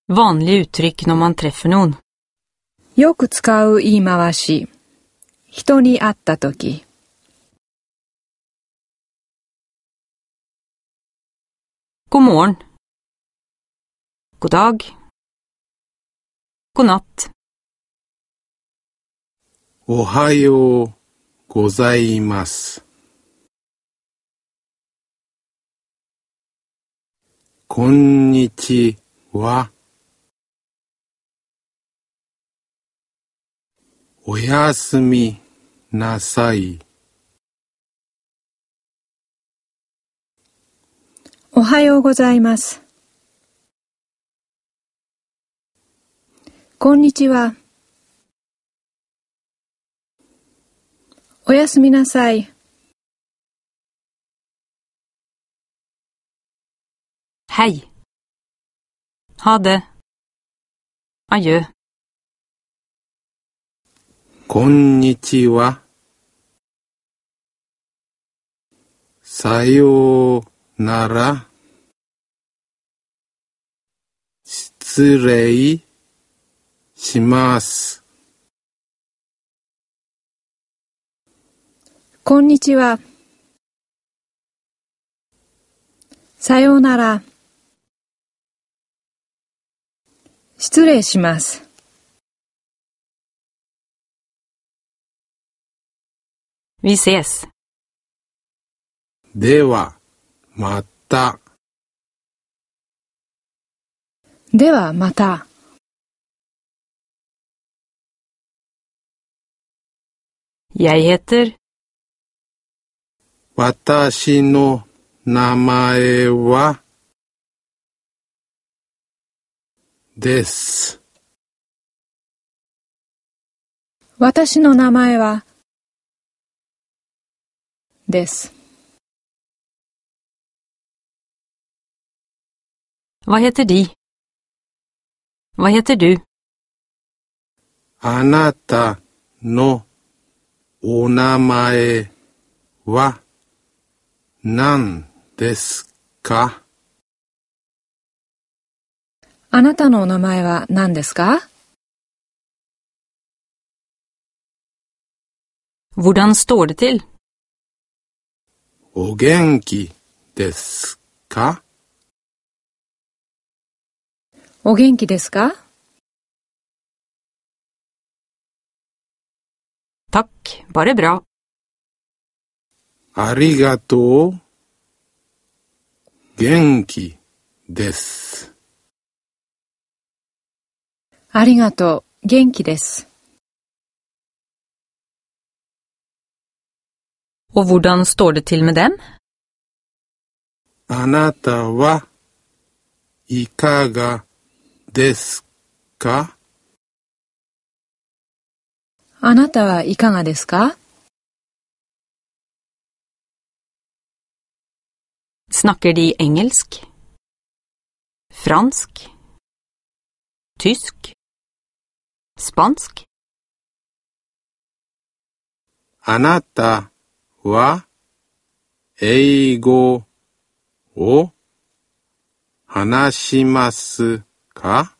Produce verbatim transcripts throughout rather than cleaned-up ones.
Vanlig uttryck när man träffar någon. よく使う言い回し。人に会ったとき。 God morgon. God dag. God natt. おはようございます。こんにちは。おやすみなさい。 おはようございます。こんにちは。おやすみなさい。 Hej. Ha det. Adjö. こんにちは。さようなら。失礼します。 こんにちは。さようなら。失礼します。 Vi ses. では、また。 ではまた。 Jag heter. 私の名前はです。 私の名前はです。 Vad heter de? Vad heter du? あなたのお名前は何ですか？ あなたのお名前は何ですか？ Hvordan står det till? お元気ですか？ お元気ですか？ Tack, bara bra. ありがとう。元気です。 ありがとう。元気です。 Och hvordan står det till med dem? あなたはいかがですか？ あなたはいかがですか？ Snackar de engelsk? Fransk? Tysk? Spansk? あなたは英語を話しますか？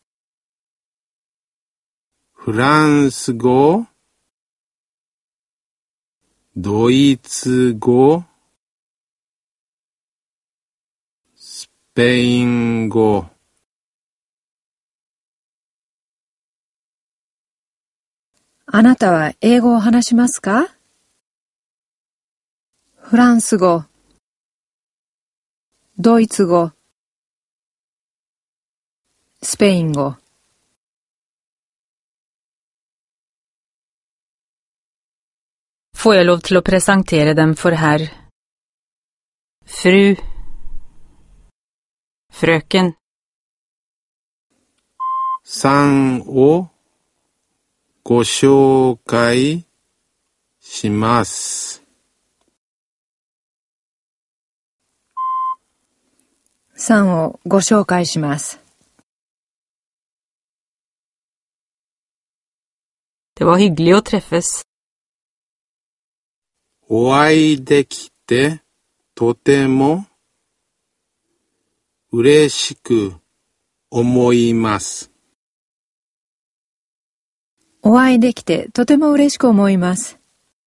フランス語、ドイツ語、スペイン語。 あなたは英語を話しますか？フランス語、ドイツ語、スペイン語。 Får jag lov till att presentera dem för herr? Fru? Fröken? さんをご紹介します。 さんをご紹介します。 Det var hyggligt att träffas. お会いできてとても嬉しく思います。 お会いできてとても嬉しく思います。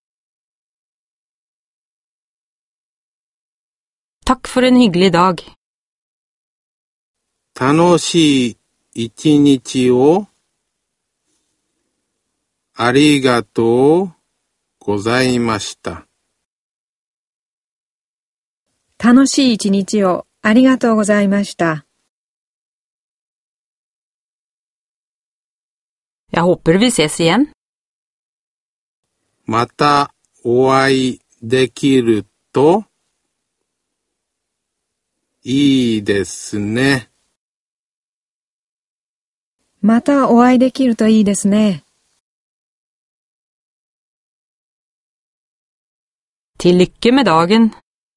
Takk for en hyggelig dag. 楽しい一日をありがとうございました。 楽しい一日をありがとうございました。 Jeg håper vi ses igjen. またお会いできるといいですね。 またお会いできるといいですね。 Til lykke med dagen.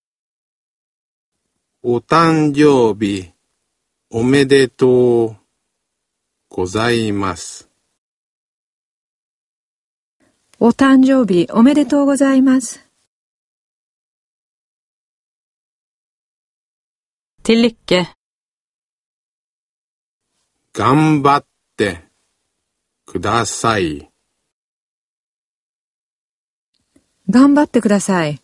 お誕生日おめでとうございます。 お誕生日おめでとうございます。 Til lykke. 頑張ってください。 頑張ってください。